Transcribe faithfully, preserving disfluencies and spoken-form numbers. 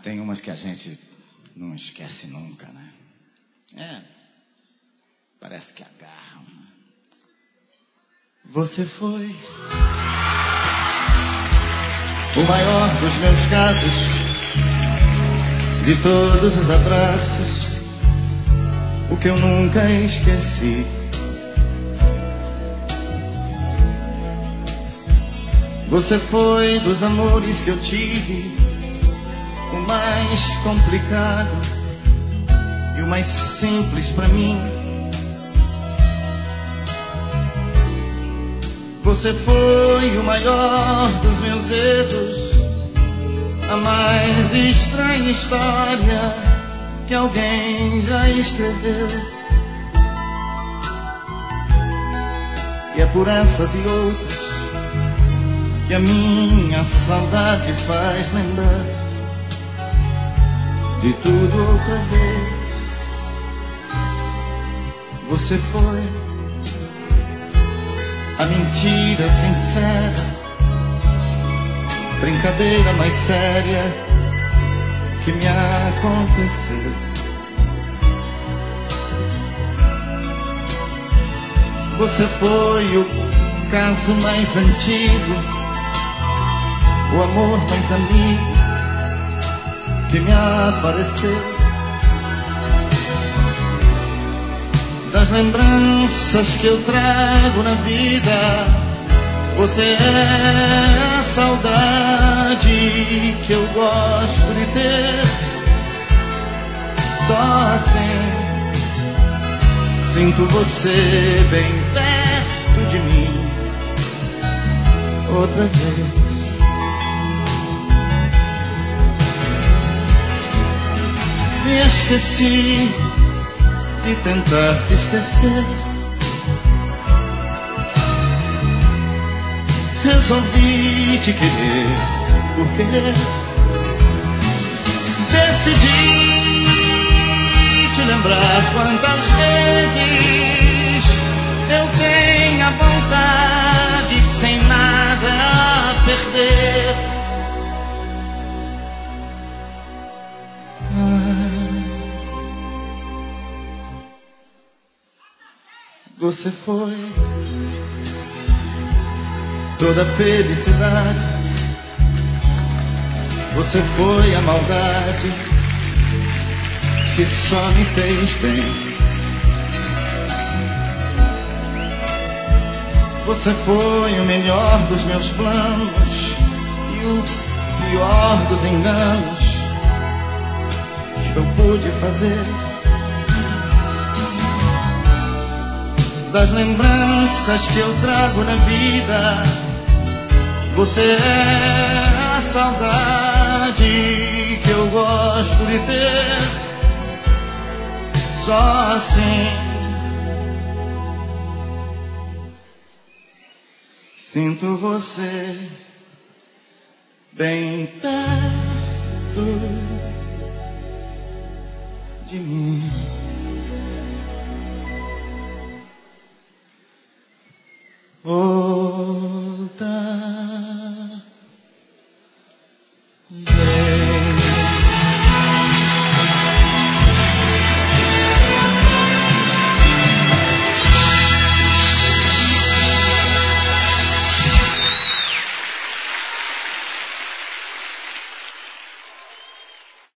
tem umas que a gente não esquece nunca, né? É, parece que agarram. Você foi o maior dos meus casos, de todos os abraços, o que eu nunca esqueci. Você foi dos amores que eu tive o mais complicado e o mais simples pra mim. Você foi o maior dos meus erros, a mais estranha história que alguém já escreveu. E é por essas e outras que a minha saudade faz lembrar de tudo outra vez. Você foi a mentira sincera, brincadeira mais séria que me aconteceu. Você foi o caso mais antigo, o amor mais amigo que me apareceu. Das lembranças que eu trago na vida, você é a saudade que eu gosto de ter. Só assim sinto você bem perto de mim outra vez. Me esqueci de tentar te esquecer. Resolvi te querer porque decidi te lembrar quantas vezes eu tenho a vontade sem nada a perder. Você foi toda a felicidade, você foi a maldade que só me fez bem. Você foi o melhor dos meus planos e o pior dos enganos que eu pude fazer. Das lembranças que eu trago na vida, você é a saudade que eu gosto de ter. Só assim sinto você bem perto de mim.